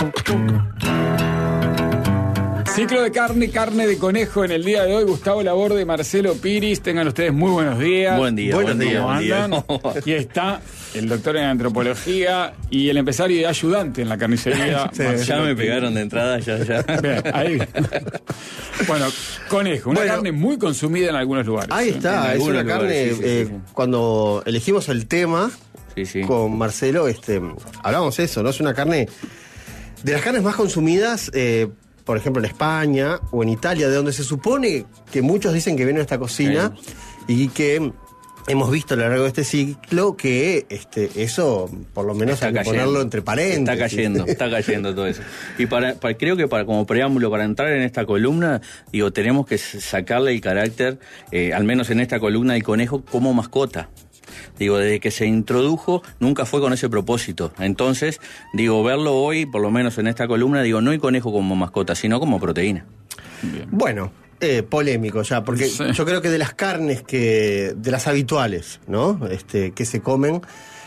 Ciclo de carne de conejo en el día de hoy. Gustavo Laborde, Marcelo Piris, tengan ustedes muy buenos días. Buen día. ¿Cómo andan? Aquí está el doctor en antropología y el empresario y ayudante en la carnicería. Sí, ya me pegaron de entrada, ya. Bien, ahí. Bueno, conejo, una carne muy consumida en algunos lugares. Ahí está, es una carne, sí. Cuando elegimos el tema con Marcelo, hablamos eso, ¿no? Es una carne, de las carnes más consumidas, por ejemplo en España o en Italia, de donde se supone que muchos dicen que viene esta cocina y que hemos visto a lo largo de este ciclo que eso, por lo menos hay que ponerlo entre paréntesis. Está cayendo todo eso. Y creo que como preámbulo, para entrar en esta columna, tenemos que sacarle el carácter, al menos en esta columna, del conejo como mascota. Desde que se introdujo, nunca fue con ese propósito. Entonces, verlo hoy, por lo menos en esta columna, no el conejo como mascota, sino como proteína. Bien. Bueno, polémico ya, porque yo creo que de las carnes de las habituales, ¿no? Que se comen,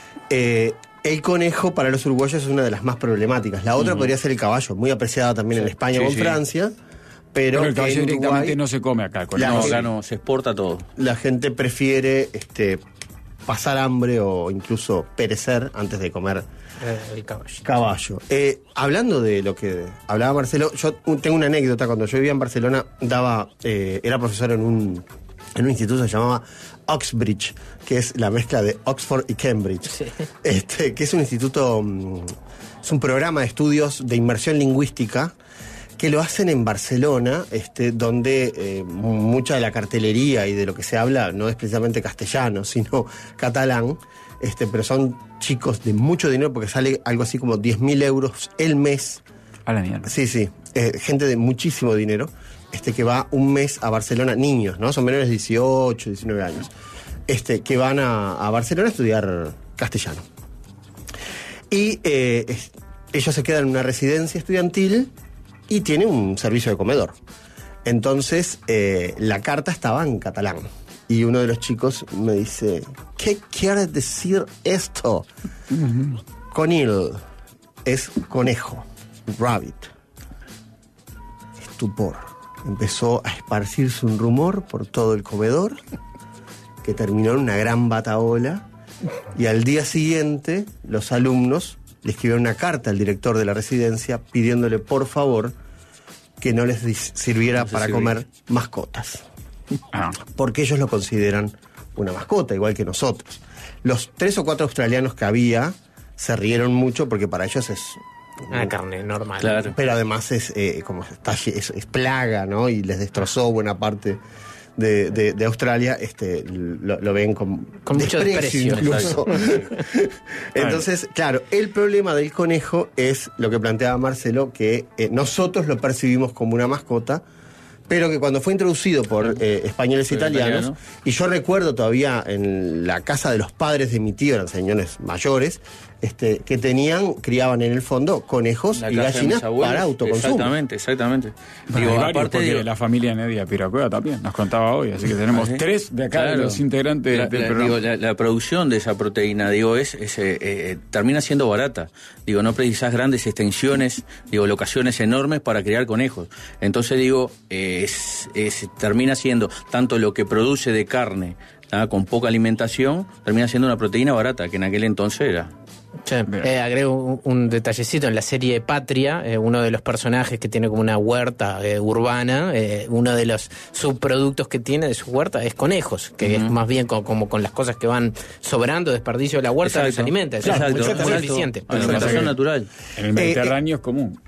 el conejo para los uruguayos es una de las más problemáticas. La otra podría ser el caballo, muy apreciada también en España o en Francia. Pero el caballo directamente Uruguay, no se come acá. Acá no, se exporta todo. La gente prefiere pasar hambre o incluso perecer antes de comer el caballo. Hablando de lo que hablaba Marcelo, yo tengo una anécdota. Cuando yo vivía en Barcelona, era profesor en un instituto que se llamaba Oxbridge, que es la mezcla de Oxford y Cambridge, que es un instituto, es un programa de estudios de inmersión lingüística que lo hacen en Barcelona, donde mucha de la cartelería y de lo que se habla no es precisamente castellano, sino catalán, pero son chicos de mucho dinero, porque sale algo así como 10.000 euros el mes. A la mierda. Sí, gente de muchísimo dinero, que va un mes a Barcelona, niños, ¿no? Son menores de 18, 19 años, que van a Barcelona a estudiar castellano. Y ellos se quedan en una residencia estudiantil y tiene un servicio de comedor. Entonces, la carta estaba en catalán. Y uno de los chicos me dice, ¿qué quiere decir esto? Conil es conejo, rabbit. Estupor. Empezó a esparcirse un rumor por todo el comedor, que terminó en una gran batahola. Y al día siguiente, los alumnos le escribieron una carta al director de la residencia pidiéndole por favor que no les sirviera para comer mascotas. Porque ellos lo consideran una mascota, igual que nosotros. Los 3 o 4 australianos que había se rieron mucho porque para ellos es una carne normal. Claro. Pero además es plaga, ¿no? Y les destrozó buena parte de Australia, lo ven con mucho desprecio incluso. Entonces, claro, el problema del conejo es lo que planteaba Marcelo, que nosotros lo percibimos como una mascota, pero que cuando fue introducido por españoles e italianos, y yo recuerdo todavía en la casa de los padres de mi tío, eran señores mayores, que criaban en el fondo conejos y gallinas para autoconsumo. Exactamente. Aparte de la familia Nedia Piracueva también nos contaba hoy, así que tenemos 3 de acá de los integrantes del programa. La producción de esa proteína, termina siendo barata. No precisás grandes extensiones, locaciones enormes para criar conejos. Entonces termina siendo tanto lo que produce de carne con poca alimentación, termina siendo una proteína barata, que en aquel entonces era. Agrego un detallecito. En la serie Patria, uno de los personajes que tiene como una huerta urbana, uno de los subproductos que tiene de su huerta es conejos, que es más bien como con las cosas que van sobrando, desperdicio de la huerta, los alimenta. Es muy eficiente. Alimentación natural. En el Mediterráneo es común.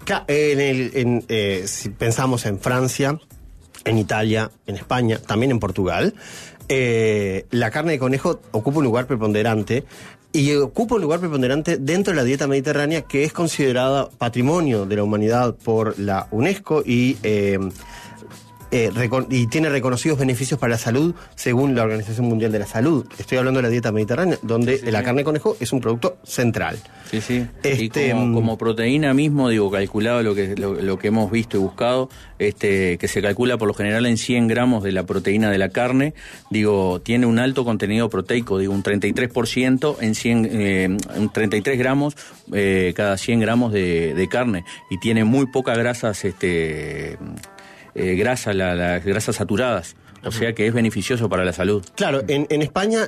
Si pensamos en Francia, en Italia, en España, también en Portugal, la carne de conejo ocupa un lugar preponderante. Y ocupa un lugar preponderante dentro de la dieta mediterránea, que es considerada patrimonio de la humanidad por la UNESCO y y tiene reconocidos beneficios para la salud según la Organización Mundial de la Salud. Estoy hablando de la dieta mediterránea, donde la carne de conejo es un producto central. Sí, sí. Y como proteína mismo, digo, calculado lo que hemos visto y buscado, que se calcula por lo general en 100 gramos de la proteína de la carne, digo, tiene un alto contenido proteico, digo, un 33% en 100, 33 gramos cada 100 gramos de carne, y tiene muy pocas grasas, las grasas saturadas. O sea que es beneficioso para la salud. Claro, en España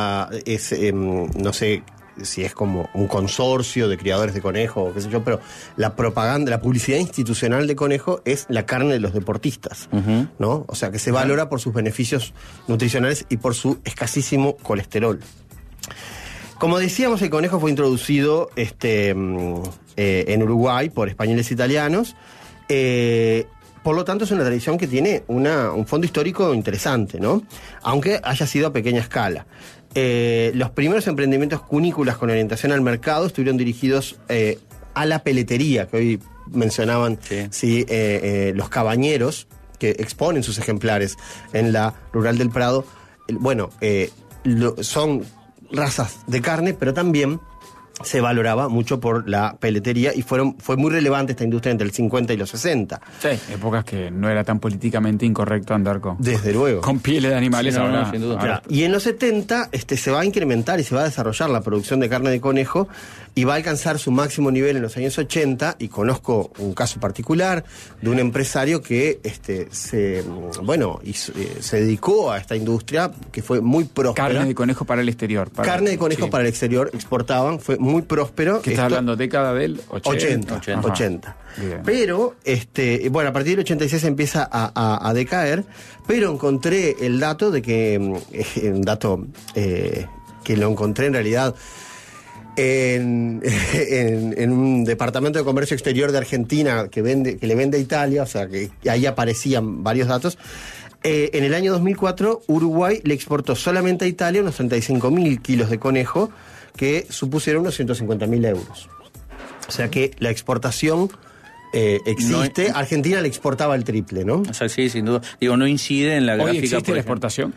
no sé si es como un consorcio de criadores de conejo o qué sé yo, pero la propaganda, la publicidad institucional de conejo es la carne de los deportistas, ¿no? O sea que se valora por sus beneficios nutricionales y por su escasísimo colesterol. Como decíamos, el conejo fue introducido en Uruguay por españoles e italianos. Por lo tanto, es una tradición que tiene un fondo histórico interesante, ¿no? Aunque haya sido a pequeña escala. Los primeros emprendimientos cunícolas con orientación al mercado estuvieron dirigidos a la peletería, que hoy mencionaban los cabañeros, que exponen sus ejemplares en la Rural del Prado. Son razas de carne, pero también se valoraba mucho por la peletería y fue muy relevante esta industria entre el 50 y los 60. Sí, épocas que no era tan políticamente incorrecto andar Desde luego. con pieles de animales ahora. Sin duda. Ahora. Y en los 70 se va a incrementar y se va a desarrollar la producción de carne de conejo y va a alcanzar su máximo nivel en los años 80, y conozco un caso particular de un empresario que se dedicó a esta industria, que fue muy próspera. Carne de conejo para el exterior. Carne de conejo para el exterior, exportaban, fue muy próspero. ¿Qué estás hablando? ¿Década del 80? 80. Bien. Pero, a partir del 86 empieza a decaer, pero encontré el dato de que, que lo encontré en realidad en un departamento de comercio exterior de Argentina que le vende a Italia, o sea que ahí aparecían varios datos. En el año 2004 Uruguay le exportó solamente a Italia unos 35.000 kilos de conejo, que supusieron unos 150.000 euros. O sea que la exportación existe. Argentina le exportaba el triple, ¿no? O sea, sí, sin duda. Digo, no incide en la gráfica. ¿Hoy existe la exportación?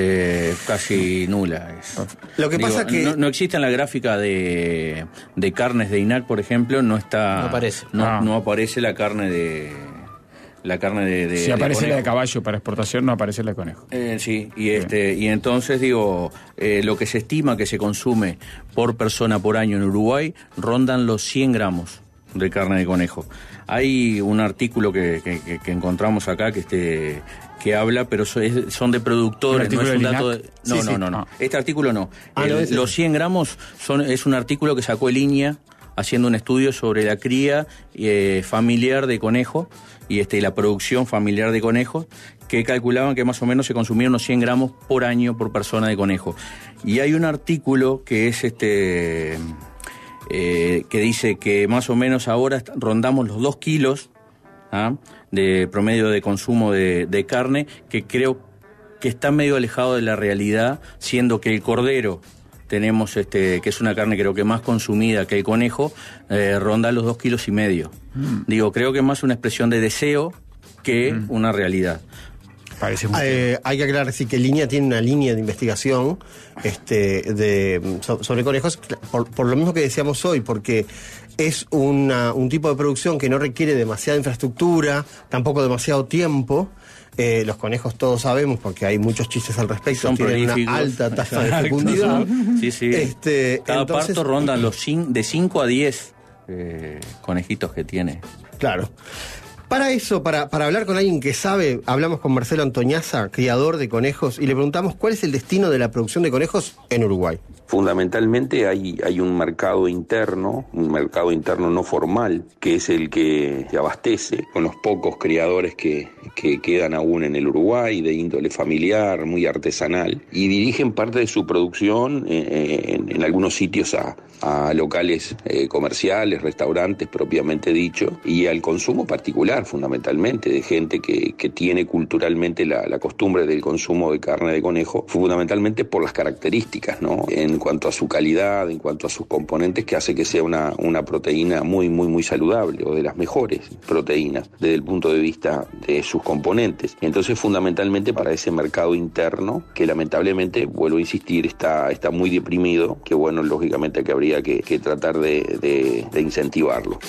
Casi nula es. Lo que pasa que no existe en la gráfica de carnes de INAC, por ejemplo, no aparece. No aparece la carne de si aparece de la de caballo para exportación, no aparece la de conejo. Sí, y entonces digo, lo que se estima que se consume por persona por año en Uruguay rondan los 100 gramos de carne de conejo. Hay un artículo que encontramos acá que habla, pero son de productores, no es un dato de... No. Este artículo no. Los 100 gramos es un artículo que sacó el INIA haciendo un estudio sobre la cría familiar de conejo y la producción familiar de conejos, que calculaban que más o menos se consumían unos 100 gramos por año por persona de conejo. Y hay un artículo que es que dice que más o menos ahora rondamos los 2 kilos de promedio de consumo de carne, que creo que está medio alejado de la realidad, siendo que el cordero tenemos que es una carne creo que más consumida que el conejo, ronda los 2,5 kilos. Digo, creo que es más una expresión de deseo que una realidad. Parece muy hay que aclarar sí, que Línea tiene una línea de investigación sobre conejos, por lo mismo que decíamos hoy, porque es un tipo de producción que no requiere demasiada infraestructura, tampoco demasiado tiempo. Los conejos todos sabemos, porque hay muchos chistes al respecto, tienen una alta tasa de fecundidad. Sí. Cada parto ronda de 5 a 10 conejitos que tiene. Claro. Para eso, para hablar con alguien que sabe, hablamos con Marcelo Antoñaza, criador de conejos, y le preguntamos cuál es el destino de la producción de conejos en Uruguay. Fundamentalmente hay un mercado interno no formal, que es el que se abastece con los pocos criadores que quedan aún en el Uruguay, de índole familiar, muy artesanal, y dirigen parte de su producción en algunos sitios a locales comerciales, restaurantes propiamente dicho, y al consumo particular fundamentalmente, de gente que tiene culturalmente la costumbre del consumo de carne de conejo, fundamentalmente por las características, ¿no? En en cuanto a su calidad, en cuanto a sus componentes, que hace que sea una proteína muy, muy, muy saludable, o de las mejores proteínas desde el punto de vista de sus componentes. Entonces, fundamentalmente para ese mercado interno, que lamentablemente, vuelvo a insistir, está muy deprimido, que bueno, lógicamente que habría que tratar de incentivarlo.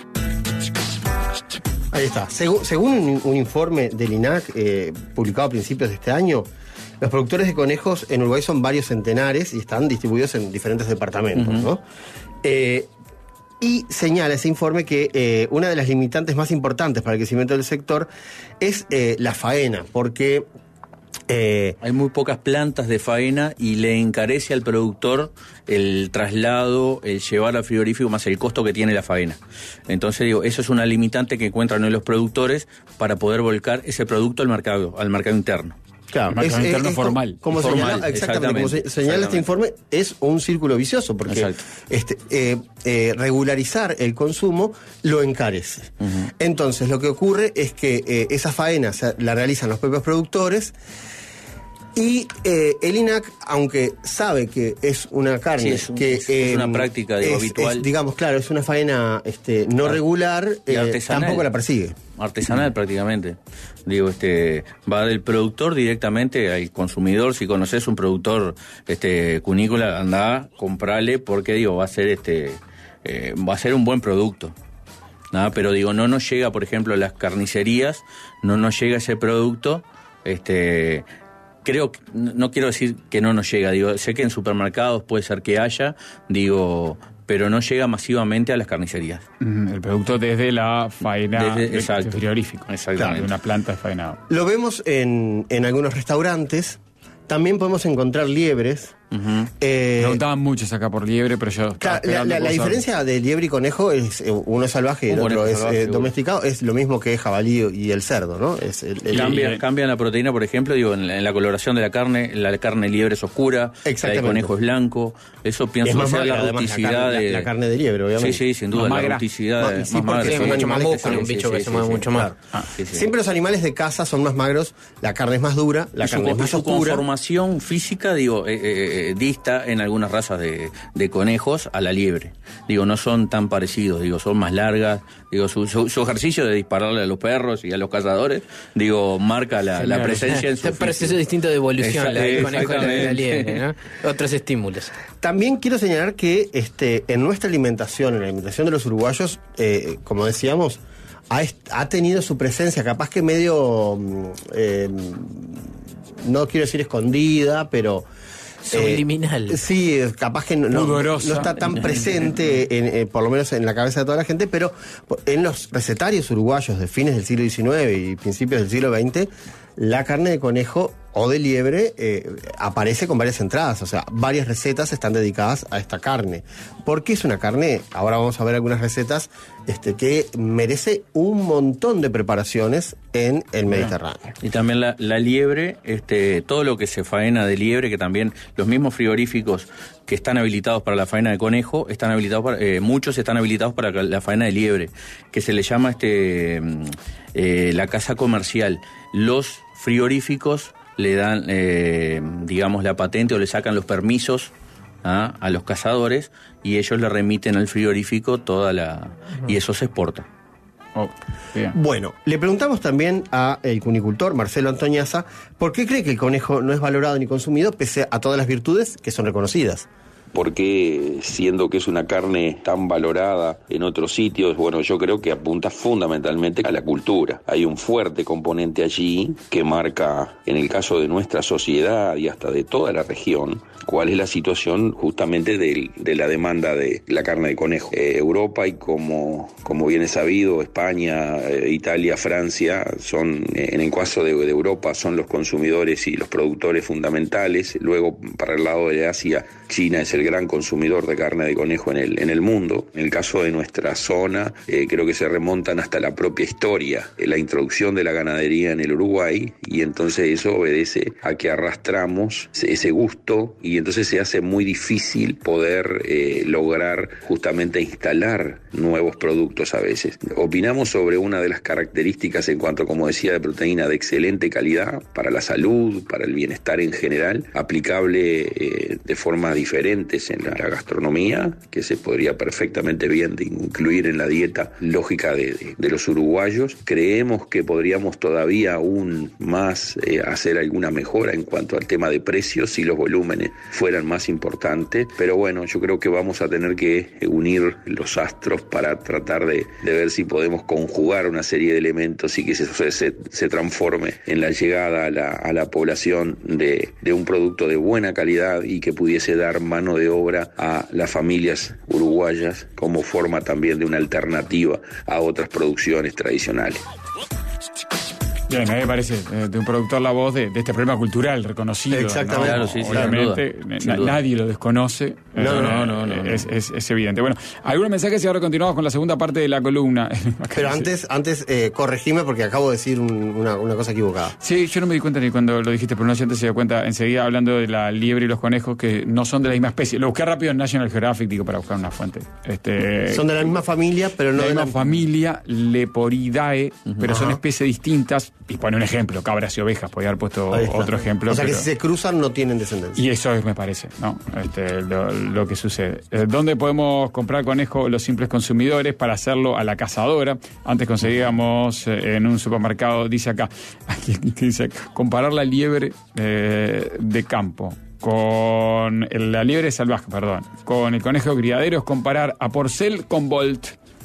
Ahí está. Según un informe del INAC publicado a principios de este año, los productores de conejos en Uruguay son varios centenares y están distribuidos en diferentes departamentos, ¿no? Y señala ese informe que una de las limitantes más importantes para el crecimiento del sector es la faena, porque hay muy pocas plantas de faena y le encarece al productor el traslado, el llevar al frigorífico, más el costo que tiene la faena. Entonces, eso es una limitante que encuentran hoy los productores para poder volcar ese producto al mercado interno. Claro, es interno formal. Como señala, exactamente, como señala este informe, es un círculo vicioso, porque regularizar el consumo lo encarece. Entonces, lo que ocurre es que esa faena la realizan los propios productores. Y el INAC, aunque sabe que es una carne es una práctica habitual, digamos, claro, es una faena no regular, tampoco la persigue. Artesanal prácticamente. Va del productor directamente al consumidor. Si conoces un productor cunícola, andá, comprale, porque va a ser un buen producto. Nada, pero no nos llega, por ejemplo, a las carnicerías, no nos llega ese producto, creo, no quiero decir que no nos llega, sé que en supermercados puede ser que haya, pero no llega masivamente a las carnicerías. El producto desde la faena de frigorífico. Exactamente. De una planta de faenado. Lo vemos en algunos restaurantes. También podemos encontrar liebres. Preguntaban muchos acá por liebre, pero yo... Claro, la diferencia de liebre y conejo es uno es salvaje y el otro es domesticado. Es lo mismo que jabalí y el cerdo, ¿no? Cambian la proteína, por ejemplo, en la coloración de la carne liebre es oscura, la de conejo es blanco. Eso pienso que sea la rusticidad de... La carne de liebre, obviamente. Sí, sin duda, la rusticidad es más magra. Es mucho más músculo, un bicho que se mueve mucho más. Siempre los animales de caza son más magros, la carne es más dura, la carne es más oscura. Su conformación física, dista en algunas razas de conejos a la liebre. No son tan parecidos, son más largas. Su ejercicio de dispararle a los perros y a los cazadores, marca la presencia en su proceso distinto de evolución, la del conejo y la de la liebre, ¿no? Otros estímulos. También quiero señalar que en nuestra alimentación, en la alimentación de los uruguayos, como decíamos, ha tenido su presencia, capaz que medio, no quiero decir escondida, pero... subliminal. Sí, capaz que no está tan presente, por lo menos en la cabeza de toda la gente, pero en los recetarios uruguayos de fines del siglo XIX y principios del siglo XX, la carne de conejo o de liebre aparece con varias entradas, o sea, varias recetas están dedicadas a esta carne. Porque es una carne, ahora vamos a ver algunas recetas, que merece un montón de preparaciones en el Mediterráneo. Y también la liebre, todo lo que se faena de liebre, que también los mismos frigoríficos que están habilitados para la faena de conejo, están habilitados muchos están habilitados para la faena de liebre, que se le llama la caza comercial. Los frigoríficos le dan, la patente o le sacan los permisos a los cazadores y ellos le remiten al frigorífico y eso se exporta. Bueno, le preguntamos también al cunicultor Marcelo Antoñaza por qué cree que el conejo no es valorado ni consumido pese a todas las virtudes que son reconocidas. Porque siendo que es una carne tan valorada en otros sitios, bueno, yo creo que apunta fundamentalmente a la cultura. Hay un fuerte componente allí que marca, en el caso de nuestra sociedad y hasta de toda la región, cuál es la situación justamente de la demanda de la carne de conejo. Europa y como bien es sabido, España, Italia, Francia, son, en el caso de Europa, son los consumidores y los productores fundamentales. Luego, para el lado de Asia, China es el el gran consumidor de carne de conejo en el mundo. En el caso de nuestra zona, creo que se remontan hasta la propia historia, la introducción de la ganadería en el Uruguay, y entonces eso obedece a que arrastramos ese gusto, y entonces se hace muy difícil poder lograr justamente instalar nuevos productos a veces. Opinamos sobre una de las características en cuanto, como decía, de proteína de excelente calidad para la salud, para el bienestar en general, aplicable de formas diferentes en la gastronomía, que se podría perfectamente bien de incluir en la dieta lógica de los uruguayos. Creemos que podríamos todavía aún más hacer alguna mejora en cuanto al tema de precios si los volúmenes fueran más importantes, pero bueno, yo creo que vamos a tener que unir los astros para tratar de ver si podemos conjugar una serie de elementos y que se transforme en la llegada a la población de un producto de buena calidad y que pudiese dar mano de obra a las familias uruguayas como forma también de una alternativa a otras producciones tradicionales. Bien, me parece de un productor la voz de este problema cultural reconocido. Exactamente. ¿no? Claro, sí, obviamente, sin duda. nadie lo desconoce. No. Es evidente. Bueno, algunos mensajes y ahora continuamos con la segunda parte de la columna. Pero antes corregime porque acabo de decir una cosa equivocada. Sí, yo no me di cuenta ni cuando lo dijiste, pero no sé si se dio cuenta enseguida hablando de la liebre y los conejos que no son de la misma especie. Lo busqué rápido en National Geographic, digo, para buscar una fuente. Son de la misma familia, pero no de de la la misma familia, Leporidae, pero son Ajá. especies distintas. Y pone un ejemplo, cabras y ovejas, podría haber puesto Ahí está. otro ejemplo. O sea que pero- si se cruzan no tienen descendencia. Y eso es, me parece, ¿no? Lo que sucede. ¿Dónde podemos comprar conejo los simples consumidores para hacerlo a la cazadora? Antes conseguíamos en un supermercado, dice acá, dice acá, comparar la liebre de campo con la liebre salvaje, perdón, con el conejo criadero es comparar a Porcel con Bolt.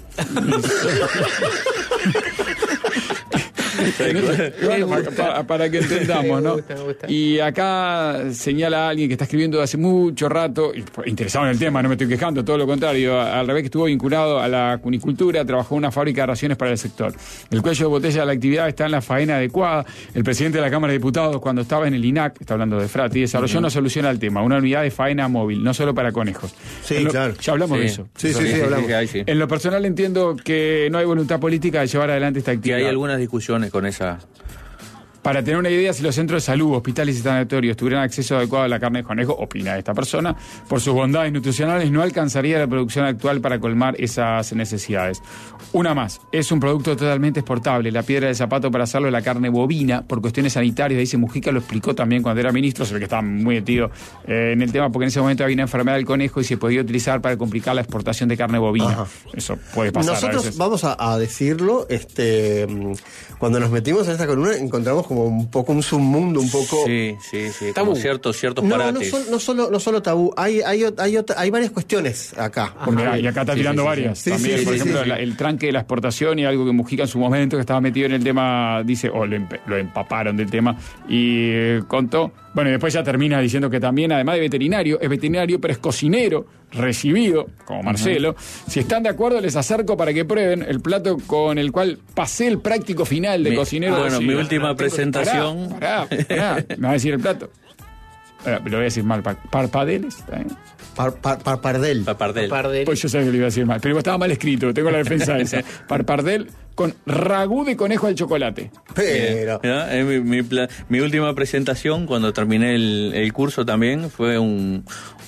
Bueno, para que entendamos, ¿no? Me gusta. Y acá señala a alguien que está escribiendo hace mucho rato, interesado en el tema, no me estoy quejando, todo lo contrario, al revés, que estuvo vinculado a la cunicultura, trabajó en una fábrica de raciones para el sector. El cuello de botella de la actividad está en la faena adecuada. El presidente de la Cámara de Diputados, cuando estaba en el INAC, está hablando de Frati, desarrolló una solución al tema, una unidad de faena móvil, no solo para conejos. Sí, claro. Ya hablamos de eso. Sí, hablamos. Sí. En lo personal entiendo que no hay voluntad política de llevar adelante esta Que actividad. hay algunas discusiones con esa. Para tener una idea, si los centros de salud, hospitales y sanatorios tuvieran acceso adecuado a la carne de conejo, opina esta persona, por sus bondades nutricionales no alcanzaría la producción actual para colmar esas necesidades. Una más, es un producto totalmente exportable. La piedra del zapato para hacerlo es la carne bovina, por cuestiones sanitarias. Dice Mujica, lo explicó también cuando era ministro, se ve que estaba muy metido en el tema, porque en ese momento había una enfermedad del conejo y se podía utilizar para complicar la exportación de carne bovina. Ajá. Eso puede pasar a Nosotros veces. vamos a decirlo, cuando nos metimos en esta columna encontramos como un poco un submundo, un poco... Sí. Tabú. Como ciertos No parates. no solo tabú, hay varias cuestiones acá. Porque y acá está Sí, tirando sí, sí, varias. sí. También, Sí, por sí, ejemplo, sí. el tranque de la exportación y algo que Mujica en su momento, que estaba metido en el tema, dice, lo empaparon del tema y contó. Bueno, y después ya termina diciendo que también, además de veterinario, es veterinario, pero es cocinero, recibido, como Marcelo. Si están de acuerdo, les acerco para que prueben el plato con el cual pasé el práctico final de cocinero. Bueno, Sí, mi última tengo- presentación. Pará. Me va a decir el plato. Lo voy a decir mal. Parpadeles. ¿Está bien? Parpardel. Papardel. Pardel. Pues yo sabía que lo iba a decir mal, pero estaba mal escrito, tengo la defensa esa. Parpardel con ragú de conejo al chocolate. Pero... Mirá, mi última presentación, cuando terminé el curso también, fue un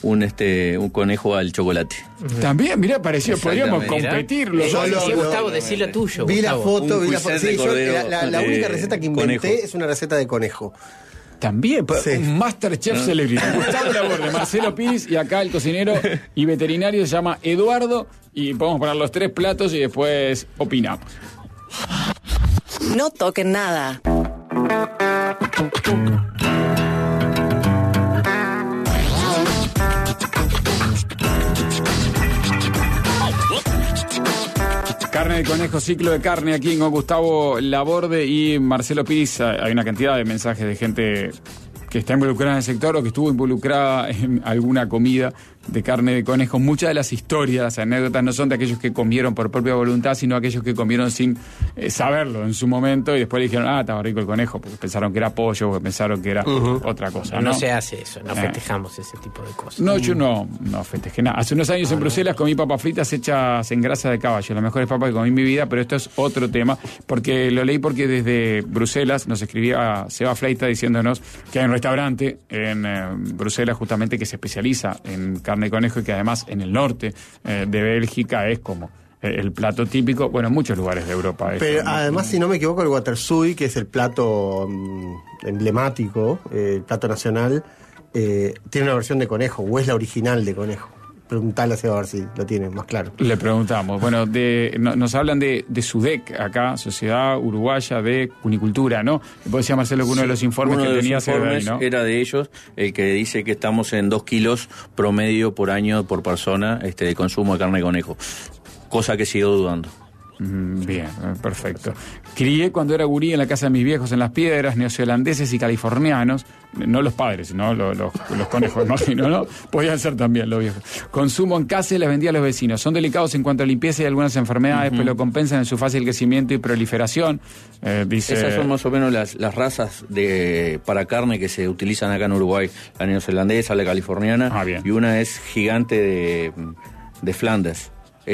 conejo al chocolate. También, mirá, pareció, podríamos Exactamente. competir los Yo dos. lo- Sí, Gustavo, decí lo tuyo. Vi la Gustavo. foto, Un vi la foto. cuisset Sí, de yo, cordero, la única receta que inventé conejo. es una receta de conejo. También, Sí. un Masterchef Celebrity. Gustavo Laborde, Marcelo Piris y acá el cocinero y veterinario se llama Eduardo y podemos poner los 3 platos y después opinamos. No toquen nada. Carne de conejo, ciclo de carne aquí con Gustavo Laborde y Marcelo Piris. Hay una cantidad de mensajes de gente que está involucrada en el sector o que estuvo involucrada en alguna comida de carne de conejo. Muchas de las historias, las anécdotas no son de aquellos que comieron por propia voluntad, sino aquellos que comieron sin saberlo en su momento y después le dijeron, estaba rico el conejo, porque pensaron que era pollo, porque pensaron que era otra cosa. No se hace eso, no festejamos ese tipo de cosas. No, yo no festejé nada. Hace unos años en Bruselas comí papas fritas hechas en grasa de caballo, las mejores papas que comí en mi vida, pero esto es otro tema, porque lo leí porque desde Bruselas nos escribía Seba Fleita diciéndonos que hay un restaurante en Bruselas justamente que se especializa en carne de conejo y que además en el norte de Bélgica es como el plato típico, bueno, en muchos lugares de Europa. Pero además, si no me equivoco, el watersui, que es el plato emblemático, el plato nacional, tiene una versión de conejo, o es la original de conejo. Preguntale a Seba a ver si lo tiene más claro. Le preguntamos. Bueno, nos hablan de SUDEC acá, Sociedad Uruguaya de Cunicultura, ¿no? Vos decías, Marcelo, que uno de los informes que tenía era de ellos, el que dice que estamos en 2 kilos promedio por año por persona de consumo de carne de conejo. Cosa que sigo dudando. Bien, perfecto. Crié cuando era gurí en la casa de mis viejos en Las Piedras, neozelandeses y californianos, no los padres, sino los conejos, imagino, ¿no? Podían ser también los viejos. Consumo en casa y les vendía a los vecinos. Son delicados en cuanto a limpieza y algunas enfermedades, pero lo compensan en su fácil crecimiento y proliferación. Dice... Esas son más o menos las razas para carne que se utilizan acá en Uruguay. La neozelandesa, la californiana, y una es gigante de Flandes.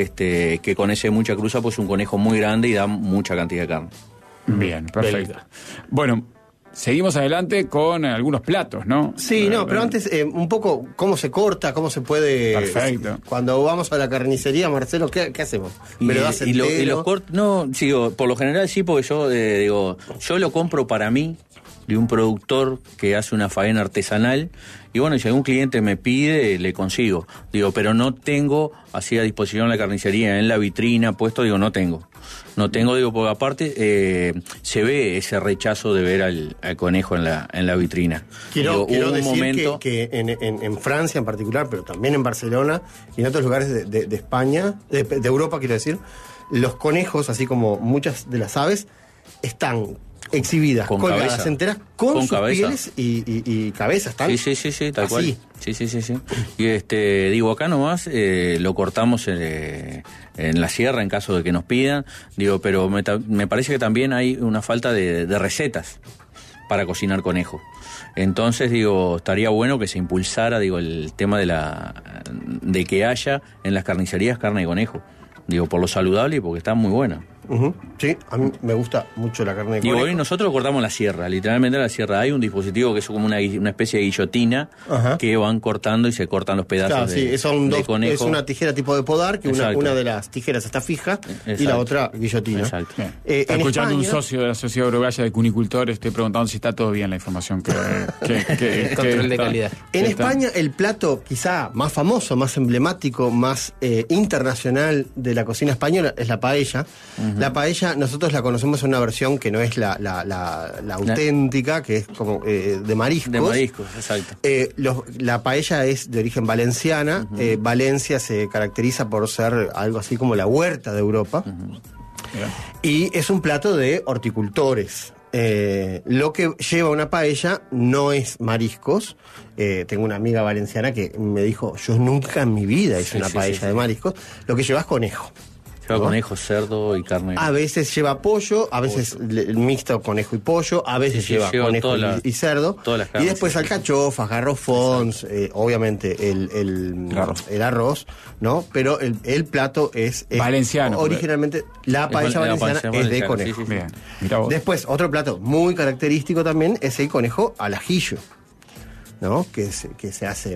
Que con ese mucha cruza, pues un conejo muy grande y da mucha cantidad de carne. Bien, perfecto. Bueno, seguimos adelante con algunos platos, ¿no? Sí, pero antes un poco cómo se corta, cómo se puede... Perfecto. Cuando vamos a la carnicería, Marcelo, ¿qué hacemos? ¿Me lo das entero? Y los cortes, no, por lo general sí, porque yo yo lo compro para mí, de un productor que hace una faena artesanal, y bueno, si algún cliente me pide, le consigo. Pero no tengo así a disposición la carnicería, en la vitrina puesto, no tengo. No tengo, porque aparte se ve ese rechazo de ver al conejo en la vitrina. Quiero decir que en Francia en particular, pero también en Barcelona y en otros lugares de España, de Europa, quiero decir, los conejos, así como muchas de las aves, están exhibidas, con colgadas cabeza, enteras, con sus cabeza. pieles y cabezas, tal. Sí, tal cual. Sí. Y acá nomás lo cortamos en la sierra en caso de que nos pidan, pero me parece que también hay una falta de recetas para cocinar conejo. Entonces, estaría bueno que se impulsara, el tema de que haya en las carnicerías carne de conejo. Por lo saludable y porque está muy buena. Sí, a mí me gusta mucho la carne de conejo. Hoy nosotros lo cortamos en la sierra, literalmente en la sierra. Hay un dispositivo que es como una especie de guillotina que van cortando y se cortan los pedazos de conejo. Es una tijera tipo de podar, que una de las tijeras está fija y la otra guillotina. Exacto. Está escuchando un socio de la Sociedad Uruguaya de Cunicultores, estoy preguntando si está todo bien la información que control de calidad. En España el plato quizá más famoso, más emblemático, más internacional de la cocina española es la paella. La paella nosotros la conocemos en una versión que no es la auténtica, que es como de mariscos. De mariscos, exacto. La paella es de origen valenciana. Valencia se caracteriza por ser algo así como la huerta de Europa. Y es un plato de horticultores. Lo que lleva una paella no es mariscos. Tengo una amiga valenciana que me dijo, yo nunca en mi vida hice una paella de mariscos. Lo que lleva es conejo. Lleva conejo, cerdo y carne. A veces lleva pollo, a veces mixto conejo y pollo, a veces lleva conejo y cerdo. Y después alcachofas, garrofons, obviamente el arroz, ¿no? Pero el plato es valenciano. Originalmente la paella valenciana es de conejo. Bien. Mirá vos. Después, otro plato muy característico también es el conejo al ajillo, ¿no? Que se hace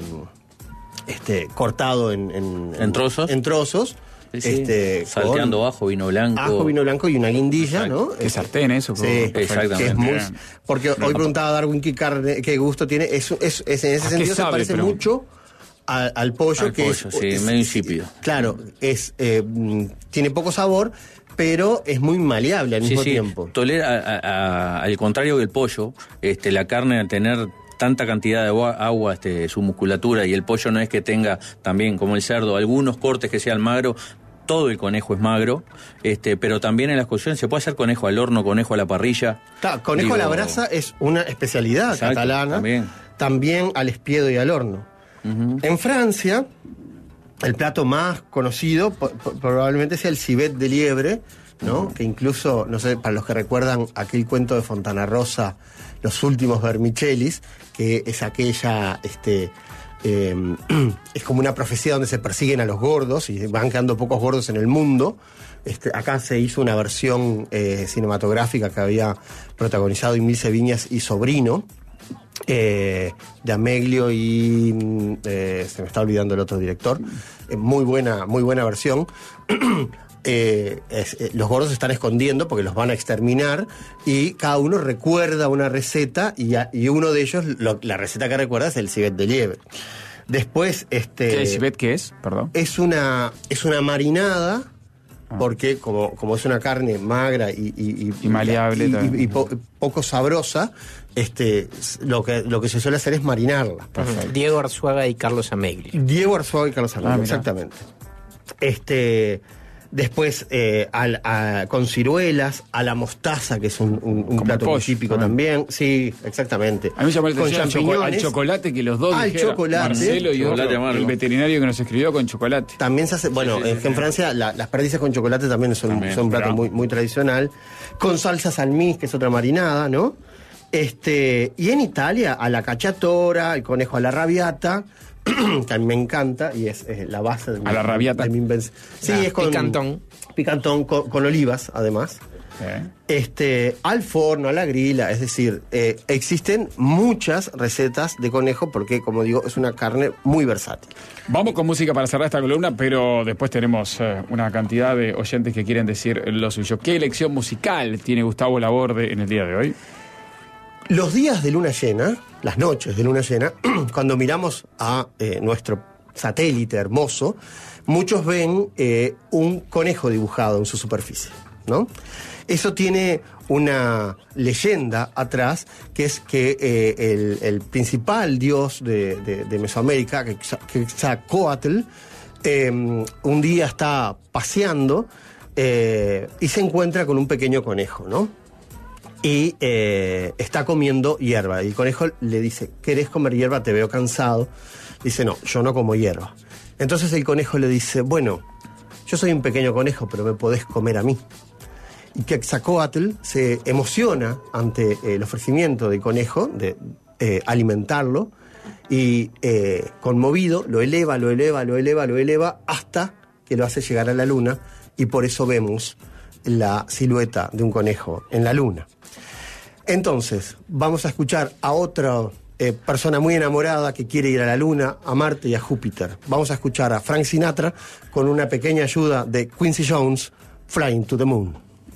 cortado en trozos. En trozos. Salteando ajo, vino blanco y una guindilla. Exacto. ¿No? ¿Qué sartén eso? Sí, exactamente. Porque hoy preguntaba Darwin qué gusto tiene. En ese sentido se parece mucho al pollo, medio insípido. Claro, tiene poco sabor, pero es muy maleable al mismo tiempo. Tolera, al contrario que el pollo, la carne al tener tanta cantidad de agua, su musculatura, y el pollo no es que tenga también, como el cerdo, algunos cortes que sean magros. Todo el conejo es magro, pero también en las cocciones se puede hacer conejo al horno, conejo a la parrilla. Conejo a la brasa es una especialidad catalana. También al espiedo y al horno. En Francia, el plato más conocido probablemente sea el civet de liebre, ¿no? Que incluso, no sé, para los que recuerdan aquel cuento de Fontana Rosa, Los últimos vermicellis, que es aquella... es como una profecía donde se persiguen a los gordos y van quedando pocos gordos en el mundo. Acá se hizo una versión cinematográfica que había protagonizado Emilce Viñas y Sobrino, de Ameglio y se me está olvidando el otro director. Muy buena versión. Los gordos se están escondiendo porque los van a exterminar y cada uno recuerda una receta y uno de ellos, la receta que recuerda es el civet de liebre. Después, ¿El civet qué es? Perdón. Es una marinada, porque como es una carne magra y maleable y poco sabrosa, lo que se suele hacer es marinarla. Perfecto. Diego Arzuaga y Carlos Ameglio. Exactamente. Después, con ciruelas, a la mostaza, que es un plato muy típico también. Sí, exactamente. A mí me llamó la atención al chocolate, que los dos chocolate. Marcelo y el veterinario que nos escribió con chocolate. También se hace, en Francia las perdices con chocolate también son un plato muy tradicional. Con salsa salmís, que es otra marinada, ¿no? Y en Italia, a la cacciatora, el conejo a la rabiata, que a mí me encanta y es la base de a la rabiata. De mi invención. Sí, es con picantón con olivas, además. Al forno, a la grila, es decir, existen muchas recetas de conejo porque, como digo, es una carne muy versátil. Vamos con música para cerrar esta columna, pero después tenemos una cantidad de oyentes que quieren decir lo suyo. ¿Qué elección musical tiene Gustavo Laborde en el día de hoy? Los días de luna llena, las noches de luna llena, cuando miramos a nuestro satélite hermoso, muchos ven un conejo dibujado en su superficie, ¿no? Eso tiene una leyenda atrás, que es que el principal dios de Mesoamérica, Quetzalcóatl, un día está paseando y se encuentra con un pequeño conejo, ¿no? Y está comiendo hierba. Y el conejo le dice: ¿querés comer hierba? Te veo cansado. Dice: no, yo no como hierba. Entonces el conejo le dice: bueno, yo soy un pequeño conejo, pero me podés comer a mí. Y Quetzalcóatl se emociona ante el ofrecimiento del conejo de alimentarlo y conmovido lo eleva hasta que lo hace llegar a la luna, y por eso vemos la silueta de un conejo en la luna. Entonces, vamos a escuchar a otra persona muy enamorada que quiere ir a la luna, a Marte y a Júpiter. Vamos a escuchar a Frank Sinatra con una pequeña ayuda de Quincy Jones, Flying to the Moon.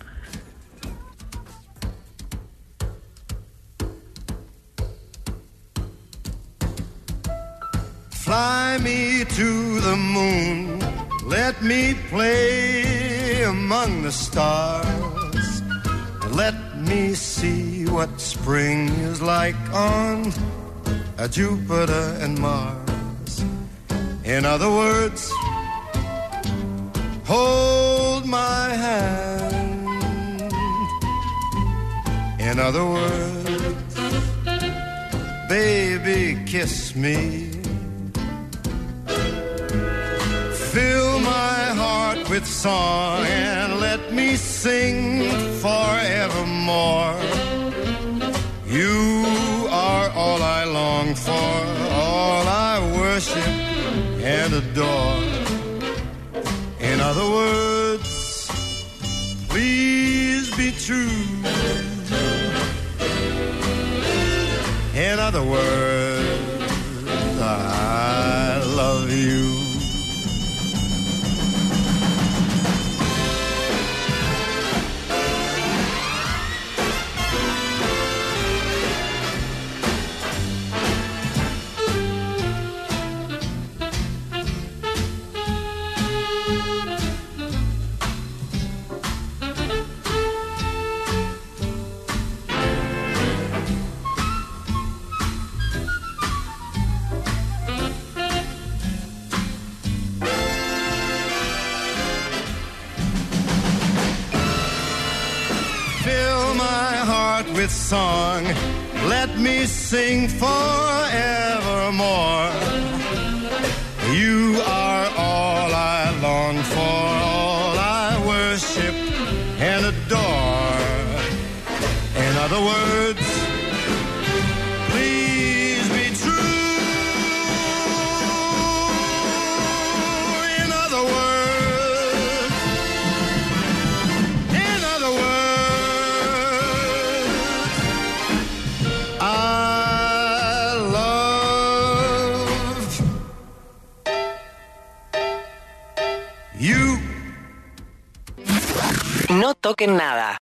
Fly me to the moon, let me play among the stars, let me see what spring is like on Jupiter and Mars. In other words, hold my hand. In other words, baby, kiss me. Fill my heart with song and let me sing forevermore. You are all I long for, all I worship and adore. In other words, please be true. In other words, I love you. With song, let me sing forevermore. are all I long for, all I worship and adore. In other words, please be true. In other words, I love you. No toquen nada.